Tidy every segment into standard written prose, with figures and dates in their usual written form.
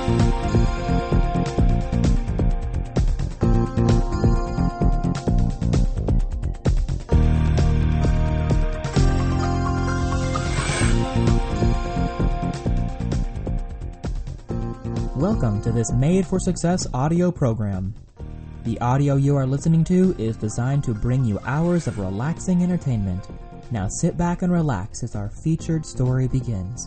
Welcome to this Made for Success audio program. The audio you are listening to is designed to bring you hours of relaxing entertainment. Now sit back and relax as our featured story begins.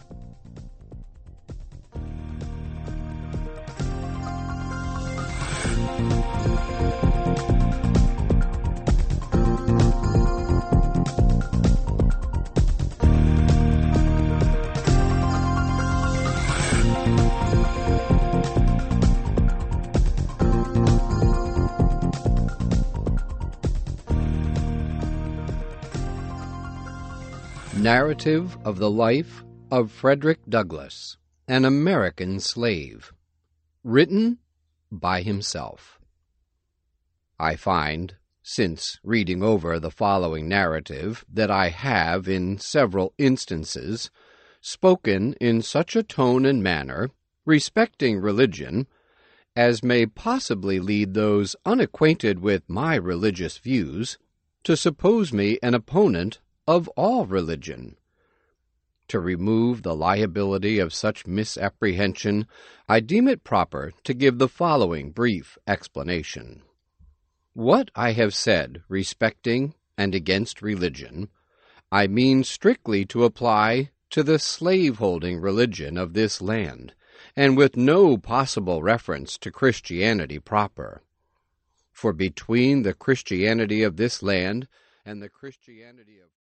Narrative of the Life of Frederick Douglass, an American Slave. Written by himself. I find, since reading over the following narrative, that I have, in several instances, spoken in such a tone and manner, respecting religion, as may possibly lead those unacquainted with my religious views to suppose me an opponent of all religion. To remove the liability of such misapprehension, I deem it proper to give the following brief explanation. What I have said respecting and against religion, I mean strictly to apply to the slave-holding religion of this land, and with no possible reference to Christianity proper. For between the Christianity of this land and the Christianity of